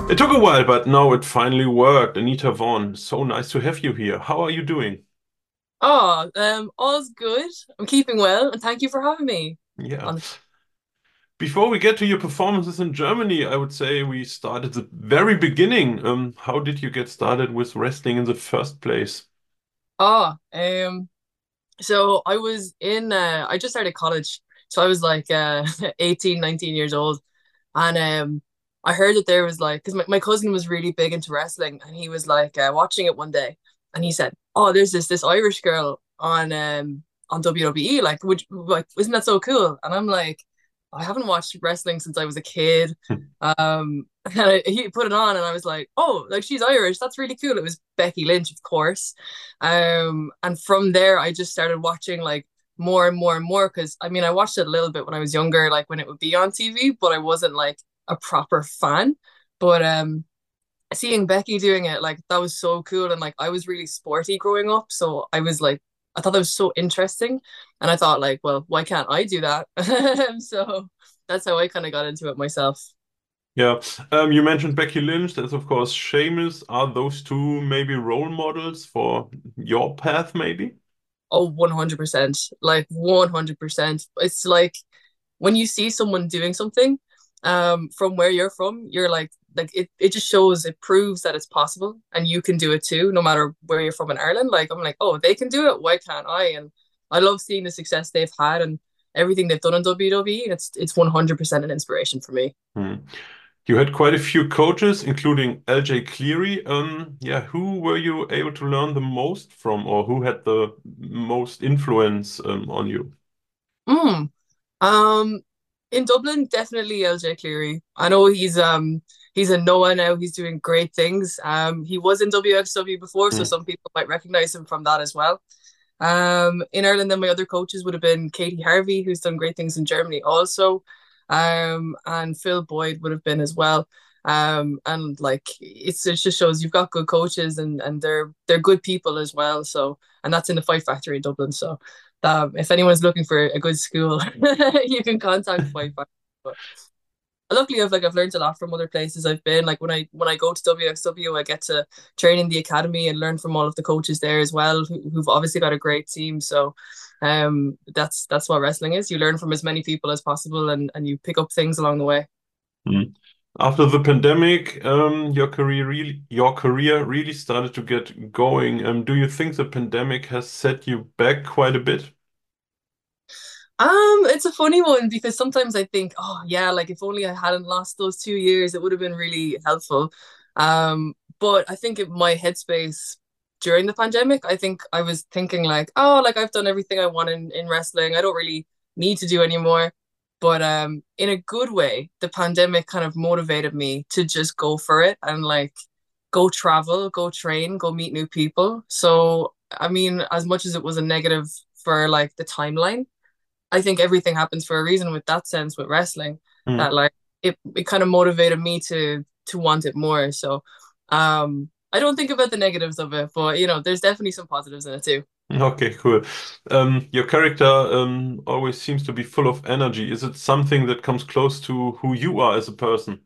It took a while, but now it finally worked. Anita Vaughn, so nice to have you here. How are you doing? All's good. I'm keeping well, and thank you for having me Yeah. on the Before we get to your performances in Germany, I would say we start at the very beginning. How did you get started with wrestling in the first place? Ah, so I just started college. So I was like 18, 19 years old. And I heard that there was like, because my cousin was really big into wrestling, and he was like watching it one day, and he said, "Oh, there's this Irish girl on WWE. Like, isn't that so cool?" And I'm like, I haven't watched wrestling since I was a kid. And he put it on, and I was like, "Oh, like she's Irish. That's really cool." It was Becky Lynch, of course. And from there, I just started watching like more and more and more because I mean, I watched it a little bit when I was younger, like when it would be on TV, but I wasn't like a proper fan. But seeing Becky doing it, like that was so cool. And like I was really sporty growing up. So I was like, I thought that was so interesting. And I thought, like, well, why can't I do that? So that's how I kind of got into it myself. Yeah. You mentioned Becky Lynch. There's of course Sheamus. Are those two maybe role models for your path, maybe? Oh, 100%. Like 100%. It's like when you see someone doing something from where you're from, you're like it just shows, it proves that it's possible and you can do it too, no matter where you're from in Ireland. Like I'm like, oh, they can do it, why can't I? And I love seeing the success they've had and everything they've done in WWE. It's 100% an inspiration for me. Hmm. You had quite a few coaches, including LJ Cleary. Yeah, who were you able to learn the most from, or who had the most influence on you? Mm. Um, in Dublin, definitely LJ Cleary. I know he's a Noah now. He's doing great things. He was in WXW before, so Hmm. some people might recognize him from that as well. In Ireland, then my other coaches would have been Katie Harvey, who's done great things in Germany also. And Phil Boyd would have been as well. And like it just shows you've got good coaches and they're good people as well. So and that's in the Fight Factory in Dublin. So if anyone's looking for a good school, you can contact Fight Factory. But luckily I've learned a lot from other places I've been. Like when I go to WXW, I get to train in the academy and learn from all of the coaches there as well, who've obviously got a great team. So that's what wrestling is. You learn from as many people as possible and you pick up things along the way. Hmm. After the pandemic, your career really started to get going. Do you think the pandemic has set you back quite a bit? It's a funny one because sometimes I think, oh yeah, like if only I hadn't lost those 2 years, it would have been really helpful. But I think in my headspace during the pandemic, I think I was thinking like, oh, like I've done everything I want in wrestling. I don't really need to do anymore. But in a good way, the pandemic kind of motivated me to just go for it and like go travel, go train, go meet new people. So I mean, as much as it was a negative for like the timeline, I think everything happens for a reason with that sense with wrestling, Hmm. that like it kind of motivated me to want it more. So I don't think about the negatives of it, but you know, there's definitely some positives in it too. Okay, cool. Your character always seems to be full of energy. Is it something that comes close to who you are as a person?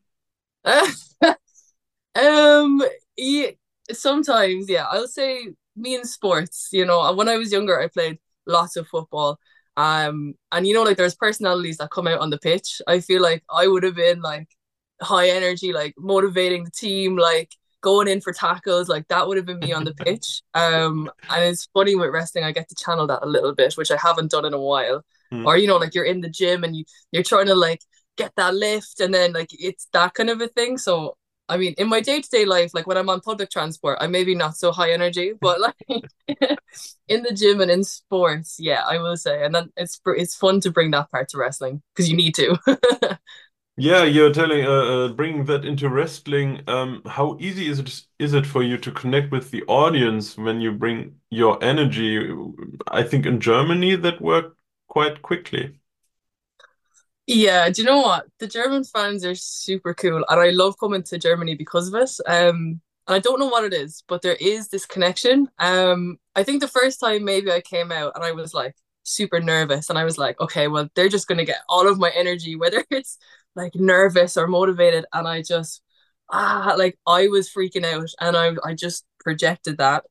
um yeah, sometimes yeah, I'll say me in sports, you know, when I was younger I played lots of football. And you know, like there's personalities that come out on the pitch. I feel like I would have been like high energy, like motivating the team, like going in for tackles, like that would have been me on the pitch. And it's funny with wrestling, I get to channel that a little bit, which I haven't done in a while. Hmm. Or you know, like you're in the gym and you're trying to like get that lift, and then like it's that kind of a thing. So I mean, in my day-to-day life, like when I'm on public transport, I'm maybe not so high energy, but like in the gym and in sports, yeah, I will say. And then it's fun to bring that part to wrestling because you need to. Yeah, you're telling, bringing that into wrestling. How easy is it for you to connect with the audience when you bring your energy? I think in Germany that worked quite quickly. Yeah, do you know what? The German fans are super cool, and I love coming to Germany because of it. And I don't know what it is, but there is this connection. I think the first time maybe I came out and I was like super nervous, and I was like, okay, well, they're just gonna get all of my energy, whether it's like nervous or motivated, and like I was freaking out and I just projected that.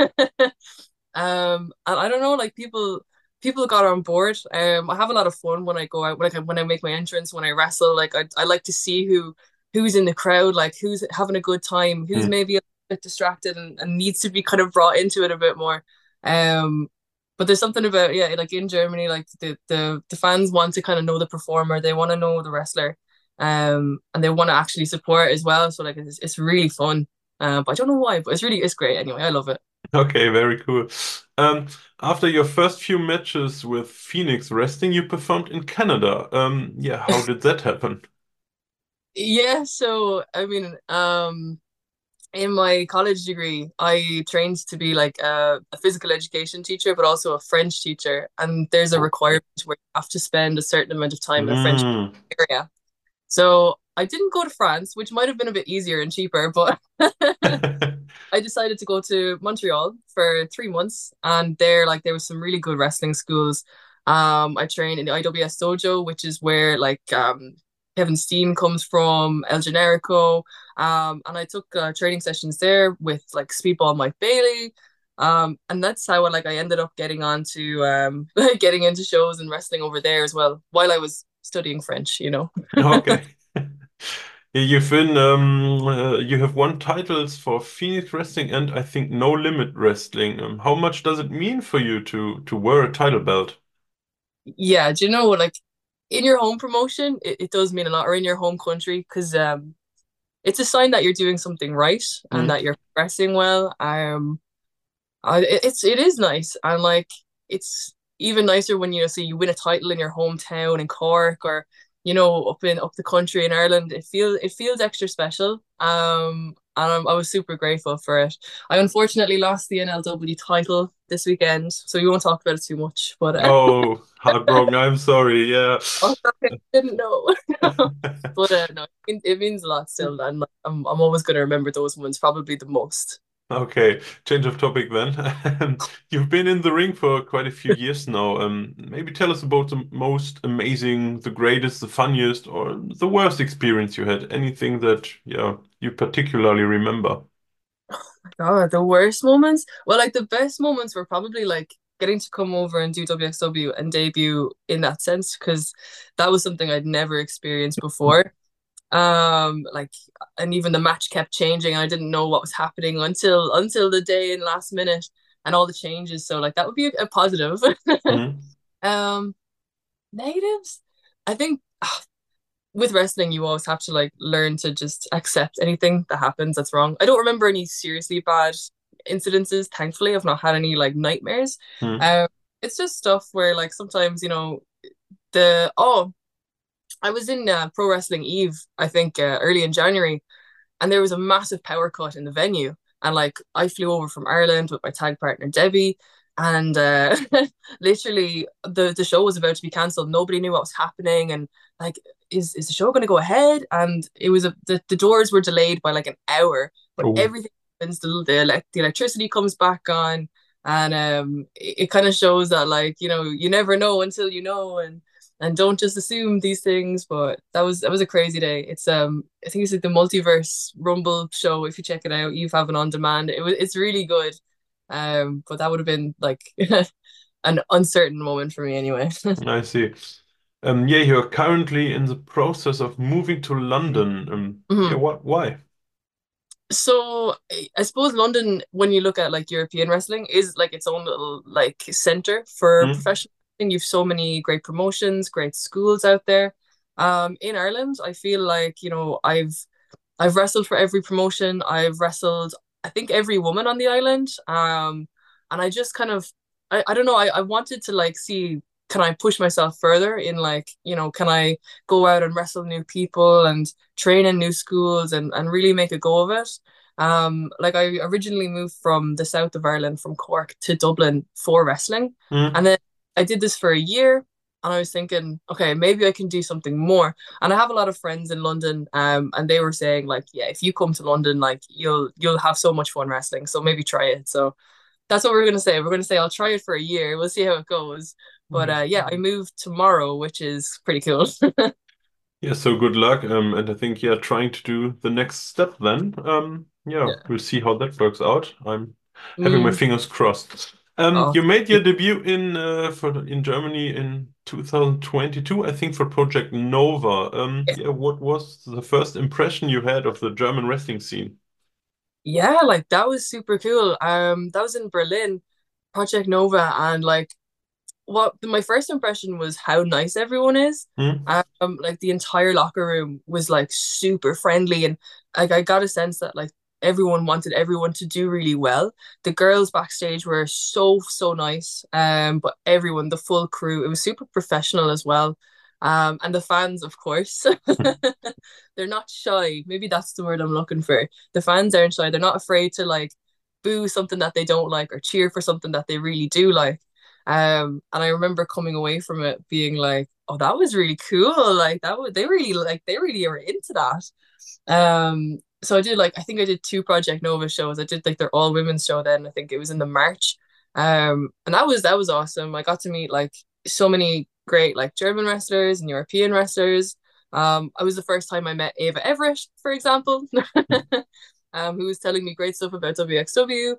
And I don't know, like people got on board. I have a lot of fun when I go out, like when I make my entrance, when I wrestle. Like I like to see who's in the crowd, like who's having a good time, who's Mm. maybe a bit distracted and needs to be kind of brought into it a bit more. Um, but there's something about, yeah, like in Germany, like the fans want to kind of know the performer, they want to know the wrestler, and they want to actually support as well. So like it's really fun. But I don't know why, but it's great anyway. I love it. Okay, very cool. Um, After your first few matches with Phoenix Wrestling, you performed in Canada. Yeah, how did that happen? Yeah, so I mean, in my college degree, I trained to be like a physical education teacher, but also a French teacher. And there's a requirement where you have to spend a certain amount of time in a French Mm. area. So I didn't go to France, which might have been a bit easier and cheaper, but I decided to go to Montreal for 3 months, and there was some really good wrestling schools. I trained in the IWS dojo, which is where Kevin Steen comes from, El Generico, and I took training sessions there with like Speedball Mike Bailey. And that's how I ended up getting onto getting into shows and wrestling over there as well while I was studying French, you know. Okay. You have won titles for Phoenix Wrestling and I think No Limit Wrestling. How much does it mean for you to wear a title belt? Yeah, do you know, like in your home promotion, it does mean a lot, or in your home country, because it's a sign that you're doing something right and Mm. that you're progressing well. It is nice, and like it's even nicer when you see you win a title in your hometown in Cork, or up the country in Ireland. It feels extra special. And I was super grateful for it. I unfortunately lost the NLW title this weekend, so we won't talk about it too much. But Oh, heartbroken. I'm sorry. Yeah. oh, okay, didn't know. But no, it means a lot still, and like, I'm always gonna remember those ones probably the most. Okay, change of topic then. You've been in the ring for quite a few years now. Maybe tell us about the most amazing, the greatest, the funniest, or the worst experience you had. Anything that, yeah, you particularly remember. God, the worst moments? Well, like the best moments were probably like getting to come over and do WXW and debut in that sense, because that was something I'd never experienced before. Like, and even the match kept changing. I didn't know what was happening until the day and last minute and all the changes. So like that would be a positive. Hmm. Um, Negatives? I think with wrestling, you always have to like learn to just accept anything that happens that's wrong. I don't remember any seriously bad incidences. Thankfully, I've not had any like nightmares. Hmm. Um, it's just stuff where like sometimes the oh I was in Pro Wrestling Eve, I think early in January, and there was a massive power cut in the venue. And like I flew over from Ireland with my tag partner Debbie, and literally the show was about to be cancelled. Nobody knew what was happening, and like, is the show going to go ahead? And it was the doors were delayed by like an hour, but Oh. everything happens. The electricity comes back on, and it kind of shows that like you never know until you know, and don't just assume these things. But that was a crazy day. It's I think it's like the Multiverse Rumble show. If you check it out, you have it on demand. It's really good. But that would have been like an uncertain moment for me anyway. I see. Yeah, you're currently in the process of moving to London. Yeah, Mhm. why? So I suppose London, when you look at like European wrestling, is like its own little like center for Hmm? professional wrestling. You've so many great promotions, great schools out there. In Ireland, I feel like I've wrestled for every promotion. I've wrestled, I think, every woman on the island. And I just kind of, I don't know. I wanted to like see, can I push myself further in like, can I go out and wrestle new people and train in new schools and really make a go of it. Like I originally moved from the south of Ireland, from Cork to Dublin for wrestling, Hmm? and then I did this for a year, and I was thinking, okay, maybe I can do something more. And I have a lot of friends in London, and they were saying like, yeah, if you come to London, like you'll have so much fun wrestling. So maybe try it. So that's what we're gonna say. We're gonna say I'll try it for a year. We'll see how it goes. But Nice. yeah, I moved tomorrow, which is pretty cool. Yeah, so good luck. And I think, yeah, trying to do the next step then. Yeah, Yeah. we'll see how that works out. I'm having my Mm, fingers crossed. oh, You made your debut in Germany in 2022, I think, for Project Nova. yeah. Yeah, what was the first impression you had of the German wrestling scene? Yeah, like that was super cool. That was in Berlin, Project Nova, and like what my first impression was how nice everyone is. Hmm? Like the entire locker room was like super friendly, and like I got a sense that like everyone wanted everyone to do really well. The girls backstage were so nice. But everyone, the full crew, it was super professional as well. And the fans, of course, they're not shy. Maybe that's the word I'm looking for. The fans aren't shy. They're not afraid to like boo something that they don't like or cheer for something that they really do like. And I remember coming away from it being like, oh, that was really cool. Like that was they really were into that. So I did like I think I did two Project Nova shows. I did like their all women's show then. I think it was in the March. And that was awesome. I got to meet like so many great like German wrestlers and European wrestlers. I was the first time I met Ava Everett, for example, who was telling me great stuff about WXW.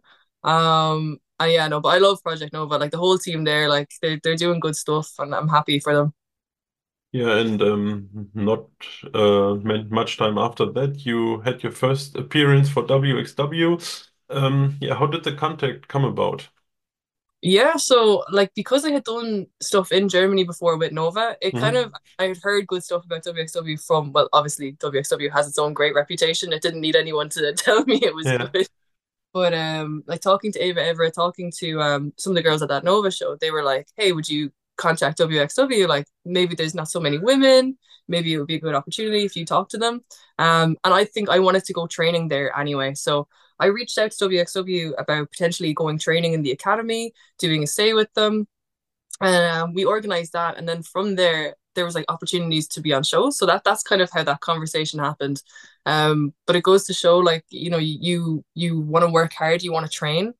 And yeah, no, but I love Project Nova. Like the whole team there, like they're doing good stuff, and I'm happy for them. Yeah, and not much time after that, you had your first appearance for WXW. Yeah, how did the contact come about? Yeah, so like because I had done stuff in Germany before with Nova, it kind Hmm? of I had heard good stuff about WXW from well, obviously WXW has its own great reputation. It didn't need anyone to tell me it was Yeah. good. But like talking to Ava Everett, talking to some of the girls at that Nova show, they were like, "Hey, would you contact WXW? Like maybe there's not so many women. Maybe it would be a good opportunity if you talk to them." And I think I wanted to go training there anyway. So I reached out to WXW about potentially going training in the academy, doing a stay with them, and we organized that. And then from there there was like opportunities to be on shows, so that's kind of how that conversation happened. But it goes to show like you want to work hard, you want to train.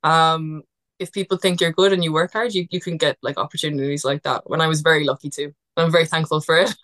If people think you're good and you work hard, you can get like opportunities like that, when I was very lucky to. I'm very thankful for it.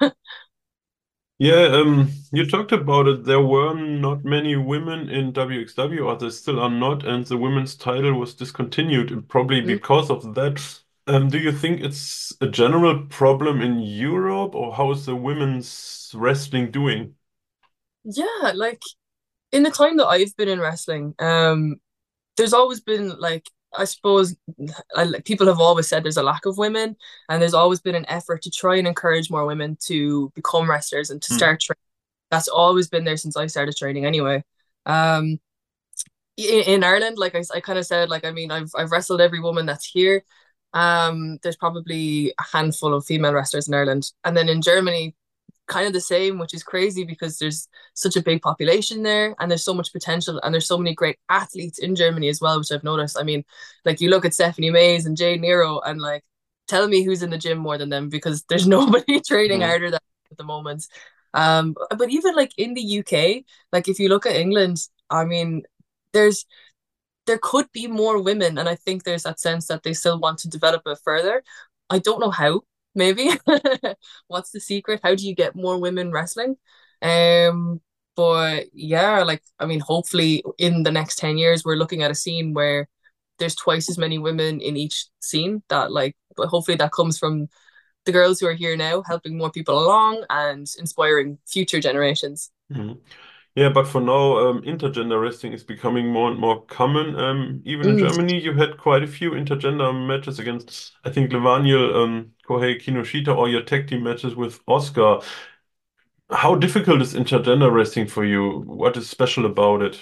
Yeah, you talked about it. There were not many women in WXW, or there still are not, and the women's title was discontinued, probably because of that. Do you think it's a general problem in Europe, or how is the women's wrestling doing? Yeah, like in the time that I've been in wrestling, there's always been like I suppose like, people have always said there's a lack of women, and there's always been an effort to try and encourage more women to become wrestlers and to Hmm. start training. That's always been there since I started training anyway. Um, in Ireland, like I kind of said, like I mean, I've wrestled every woman that's here. There's probably a handful of female wrestlers in Ireland, and then in Germany, kind of the same, which is crazy because there's such a big population there and there's so much potential and there's so many great athletes in Germany as well, which I've noticed. I mean, like you look at Stephanie Mays and Jay Nero and like tell me who's in the gym more than them, because there's nobody training Hmm. harder than at the moment. But even like in the UK, like if you look at England, I mean, there's there could be more women, and I think there's that sense that they still want to develop it further. I don't know how. Maybe what's the secret? How do you get more women wrestling? Um, but yeah, like I mean, hopefully in the next 10 years, we're looking at a scene where there's twice as many women in each scene. That like, but hopefully that comes from the girls who are here now, helping more people along and inspiring future generations. Hmm. Yeah, but for now, intergender wrestling is becoming more and more common. Even in Mm. Germany, you had quite a few intergender matches against, I think, Levaniel, Kohei Kinoshita, or your tag team matches with Oscar. How difficult is intergender wrestling for you? What is special about it?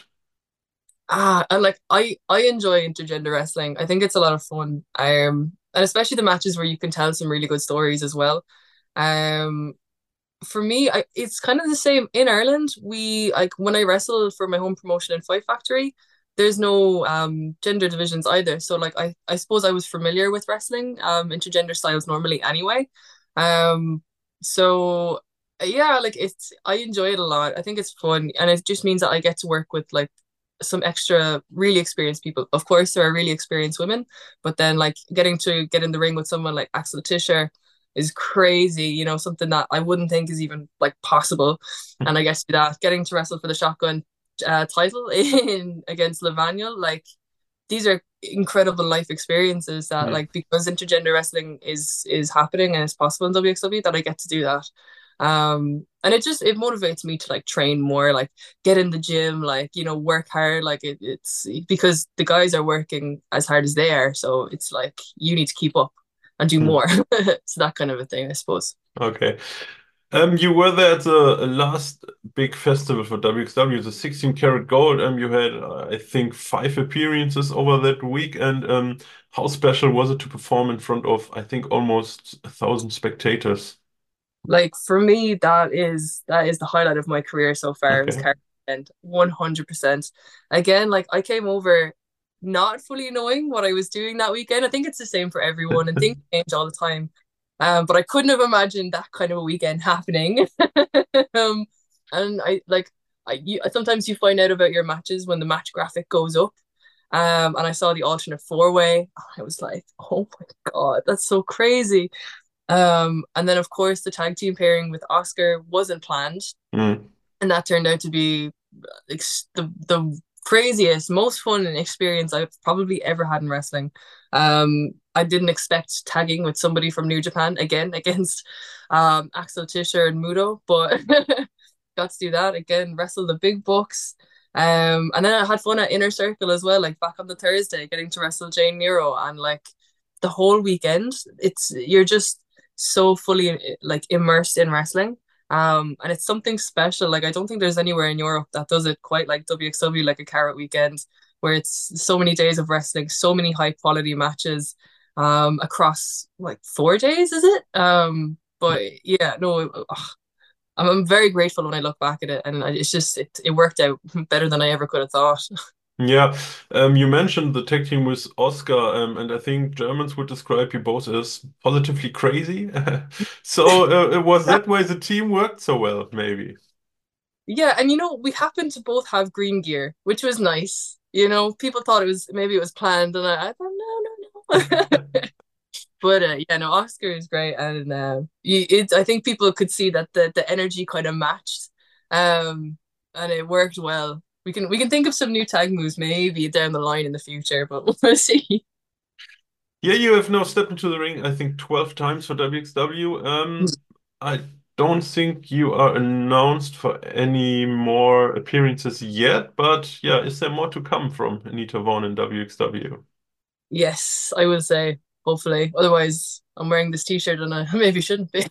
And like I enjoy intergender wrestling. I think it's a lot of fun. And especially the matches where you can tell some really good stories as well. Um, for me, it's kind of the same in Ireland. We like when I wrestled for my home promotion in Fight Factory, there's no gender divisions either. So like I suppose I was familiar with wrestling intergender styles normally anyway. Um, so yeah, like it's I enjoy it a lot. I think it's fun, and it just means that I get to work with like some extra really experienced people. Of course, there are really experienced women, but then like getting to get in the ring with someone like Axel Tischer, is crazy, you know, something that I wouldn't think is even like possible. And I guess that getting to wrestle for the shotgun title in against Lavaniel, like these are incredible life experiences that Mm. like because intergender wrestling is happening and it's possible in WXW that I get to do that. And it motivates me to like train more, like get in the gym, like, you know, work hard. Like it's because the guys are working as hard as they are. So it's like you need to keep up and do Mm. more. So that kind of a thing, I suppose. Okay. You were there at the last big festival for WXW, the 16 Karat Gold. You had, I think, 5 appearances over that week. And how special was it to perform in front of, I think, almost 1,000 spectators? Like for me, that is the highlight of my career so far. It was Okay. Cardiff and 100%. Again, like I came over not fully knowing what I was doing that weekend. I think it's the same for everyone and things change all the time. But I couldn't have imagined that kind of a weekend happening. um, and sometimes you find out about your matches when the match graphic goes up. And I saw the alternate four way. I was like, oh my God, that's so crazy. And then of course the tag team pairing with Oscar wasn't planned, Mm. and that turned out to be like the craziest, most fun experience I've probably ever had in wrestling. I didn't expect tagging with somebody from New Japan again against Axel Tischer and Muto, but got to do that again, wrestle the big bucks. And then I had fun at Inner Circle as well, like back on the Thursday, getting to wrestle Jane Nero, and like the whole weekend, you're just so fully like immersed in wrestling. And it's something special. Like I don't think there's anywhere in Europe that does it quite like WXW, like a Carrot Weekend, where it's so many days of wrestling, so many high quality matches, across like 4 days, is it? But yeah, no, I'm very grateful when I look back at it, and it worked out better than I ever could have thought. Yeah, you mentioned the tag team with Oscar, and I think Germans would describe you both as positively crazy. So it was that way the team worked so well, maybe. Yeah, and you know, we happened to both have green gear, which was nice. You know, people thought maybe it was planned, and I thought no, no, no. But yeah, no, Oscar is great, and I think people could see that the energy kind of matched, and it worked well. We can think of some new tag moves maybe down the line in the future, but we'll see. Yeah, you have now stepped into the ring, I think 12 times for WXW. I don't think you are announced for any more appearances yet, but yeah, is there more to come from Anita Vaughn in WXW? Yes, I will say hopefully. Otherwise, I'm wearing this t-shirt and I maybe shouldn't be.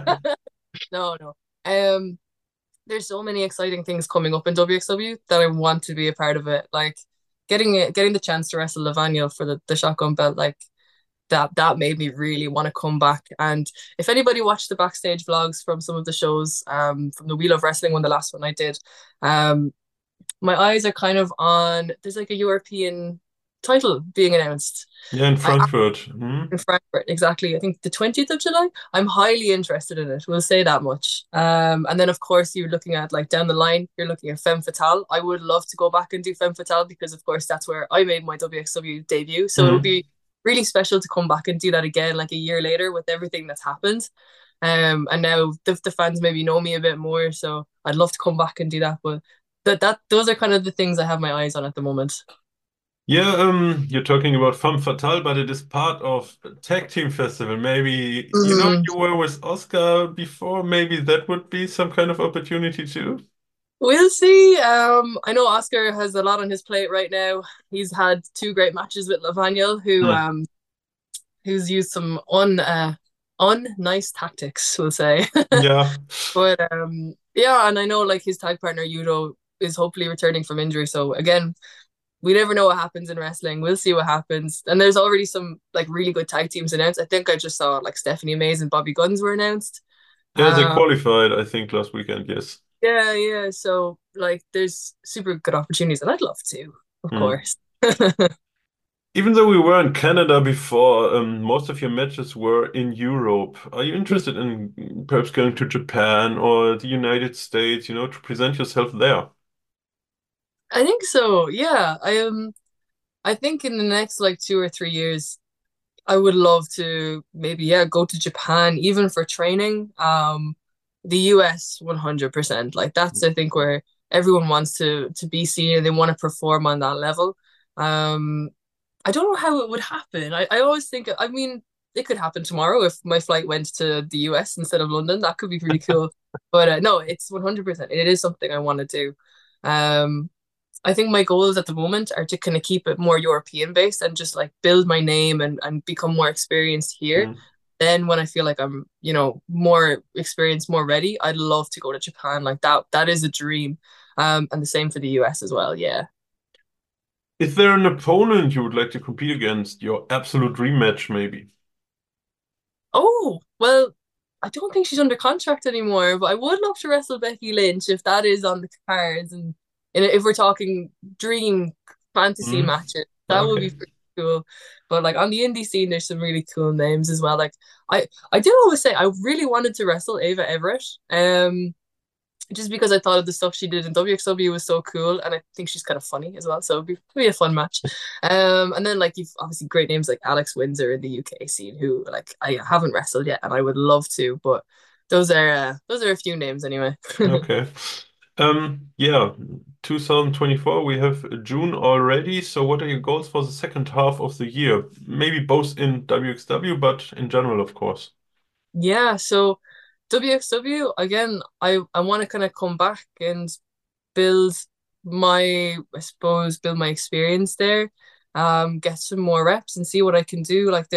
No, no. Um, there's so many exciting things coming up in WXW that I want to be a part of it. Like getting the chance to wrestle Lavagna for the shotgun belt, like that made me really want to come back. And if anybody watched the backstage vlogs from some of the shows, from the Wheel of Wrestling one, the last one I did, um, my eyes are kind of on. There's like a European title being announced. Yeah, in I Frankfurt. Hmm? in Frankfurt, exactly. I think the 20th of July. I'm highly interested in it. We'll say that much. And then of course you're looking at like down the line, you're looking at Femme Fatale. I would love to go back and do Femme Fatale because of course that's where I made my WXW debut. So it'll Hmm. be really special to come back and do that again like a year later with everything that's happened. And now the fans maybe know me a bit more, so I'd love to come back and do that. But that those are kind of the things I have my eyes on at the moment. Yeah, you're talking about Femme Fatale, but it is part of a tag team festival. Maybe, Mm. you were with Oscar before. Maybe that would be some kind of opportunity too. We'll see. I know Oscar has a lot on his plate right now. He's had two great matches with Lavaniel, Hmm. who's used some unnice tactics, we'll say. Yeah. But yeah, and I know like his tag partner Yuto is hopefully returning from injury. So again, we never know what happens in wrestling. We'll see what happens. And there's already some like really good tag teams announced. I think I just saw like Stephanie Mays and Bobby Guns were announced. Yeah, they Um, qualified, I think, last weekend. Yes. yeah, yeah. So like there's super good opportunities and I'd love to, of Hmm. course. Even though we were in Canada before, most of your matches were in Europe. Are you interested in perhaps going to Japan or the United States, to present yourself there? I think so. Yeah. I think in the next like 2 or 3 years, I would love to maybe, yeah, go to Japan even for training. The US 100%. Like that's I think where everyone wants to be seen and they want to perform on that level. Um, I don't know how it would happen. I always think, I mean, it could happen tomorrow if my flight went to the US instead of London. That could be pretty cool. But no, it's 100%. It is something I want to do. Um, I think my goals at the moment are to kind of keep it more European based and just like build my name and become more experienced here. Mm. Then when I feel like I'm, more experienced, more ready, I'd love to go to Japan. Like that is a dream. And the same for the US as well. Yeah. Is there an opponent you would like to compete against? Your absolute dream match, maybe? Oh, well, I don't think she's under contract anymore, but I would love to wrestle Becky Lynch if that is on the cards and if we're talking dream fantasy Mm. matches, that would be Okay. pretty cool. But like on the indie scene, there's some really cool names as well. Like I did always say I really wanted to wrestle Ava Everett. Just because I thought of the stuff she did in WXW was so cool, and I think she's kind of funny as well. So it'd be a fun match. And then like you've obviously great names like Alex Windsor in the UK scene, who like I haven't wrestled yet, and I would love to, but those are a few names anyway. Okay. Yeah, 2024, we have June already. So what are your goals for the second half of the year? Maybe both in WXW, but in general, of course. Yeah, so WXW again, I want to kind of come back and build I suppose, build my experience there, get some more reps and see what I can do. Like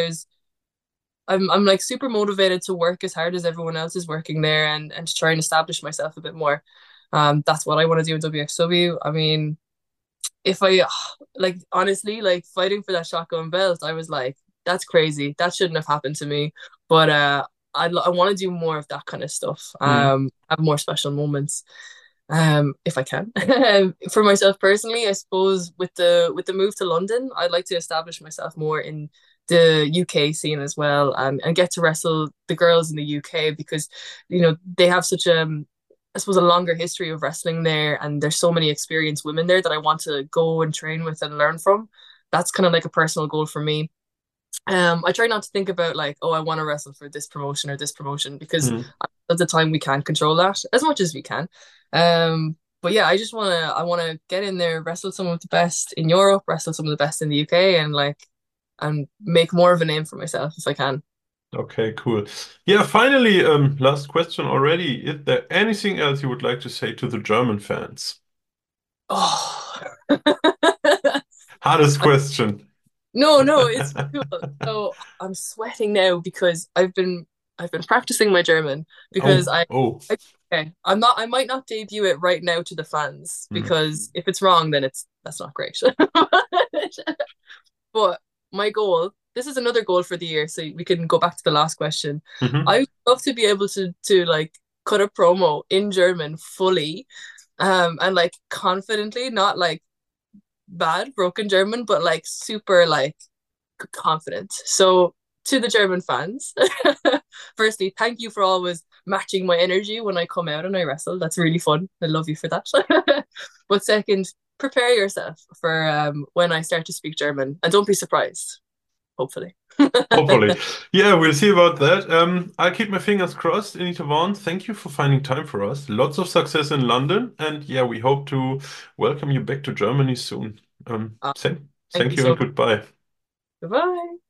I'm like super motivated to work as hard as everyone else is working there and to try and establish myself a bit more. That's what I want to do in WXW. I mean, if I like honestly like fighting for that shotgun belt, I was like, that's crazy. That shouldn't have happened to me. But I want to do more of that kind of stuff. Mm. Have more special moments. If I can. For myself personally, I suppose with the move to London, I'd like to establish myself more in the UK scene as well and get to wrestle the girls in the UK because they have such I suppose a longer history of wrestling there and there's so many experienced women there that I want to go and train with and learn from. That's kind of like a personal goal for me. I try not to think about like, oh, I want to wrestle for this promotion or this promotion because Mm. at the time we can't control that as much as we can. But yeah, I wanna get in there, wrestle some of the best in Europe, wrestle some of the best in the UK, and make more of a name for myself if I can. Okay, cool. Yeah, finally, last question already. Is there anything else you would like to say to the German fans? Oh, Hardest question. no, no, it's cool. So I'm sweating now because I've been practicing my German because Oh, oh. okay, I might not debut it right now to the fans Mm. because if it's wrong then that's not great. But my goal, this is another goal for the year, so we can go back to the last question. I Mhm. would love to be able to like cut a promo in German fully, and like confidently, not like bad broken German, but like super like confident. So to the German fans, firstly, thank you for always matching my energy when I come out and I wrestle. That's really fun. I love you for that. But second, prepare yourself for when I start to speak German, and don't be surprised. Hopefully. Hopefully. Yeah, we'll see about that. I'll keep my fingers crossed. Anita Vaughn, thank you for finding time for us. Lots of success in London. And yeah, we hope to welcome you back to Germany soon. Uh, Thank, Thank thank you you so and much. goodbye. Goodbye.